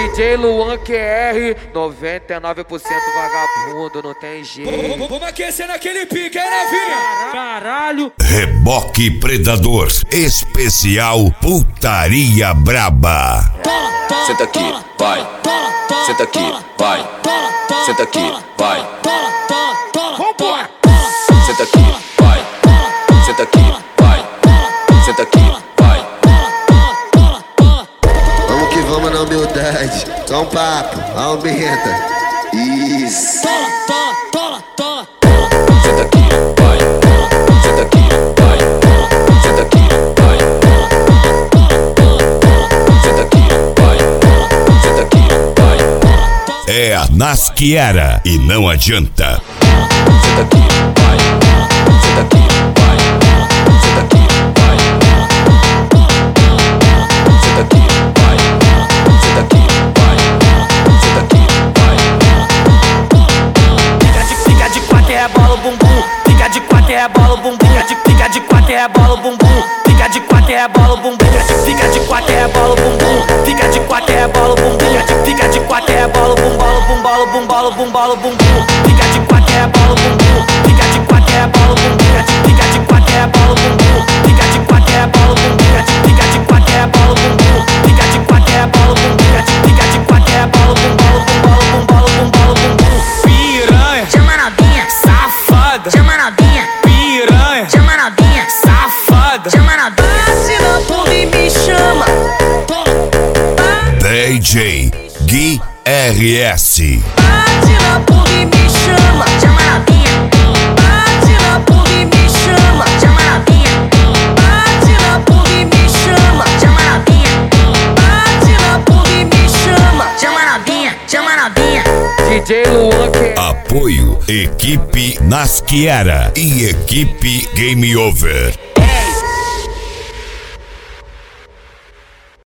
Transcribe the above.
DJ Luan QR, 99% vagabundo, não tem jeito. Vamos aquecer naquele pique, aí, novinha. Caralho. Reboque Predador, especial Putaria Braba. Senta aqui, vai. Senta aqui, vai. Senta aqui, vai. Vambora. Senta aqui, vai. Senta aqui, vai. Senta aqui, vai. Vamos que vamos na humildade. Só um papo, aumenta. Isso. Senta aqui, vai. Senta aqui, vai. Senta aqui, vai. Senta aqui, vai. Senta aqui, vai. É a Nasquiera e não adianta. Senta aqui, vai. Senta aqui, vai. Senta aqui, vai. Senta aqui, vai. Senta aqui, vai. Senta aqui, vai. Fica de quatro e rebola o bumbum. Fica de quatro e rebola o bumbum. Fica de quatro e rebola o bumbum. Fica de quatro e rebola o bumbum. Fica de quatro e rebola o bumbum. Fica de quatro e rebola o bumbum. Fica de quatro e rebola o bumbum. Fica de quatro e rebola o bumbum. Fica de quatro e rebola o bumbum. Fica de quatro e rebola o bumbum. Fica de quatro e rebola o bumbum. Fica de quatro e rebola o bumbum. Fica de quatro e rebola o bumbum. Fica de quatro e rebola o bumbum. Piranha, Chama a novinha, safada. chama a novinha, Piranha, chama a novinha, safada. chama a novinha. Se não for me chama. DJ Gui RS. Bate na porra e me chama. Chama a novinha. Bate na porra e me chama. Chama a novinha. Bate na porra e me chama. Chama a novinha. Bate na porra e me chama. Chama a novinha. Chama a novinha. DJ Luan QR. Apoio Equipe Nasquiera e Equipe Game Over.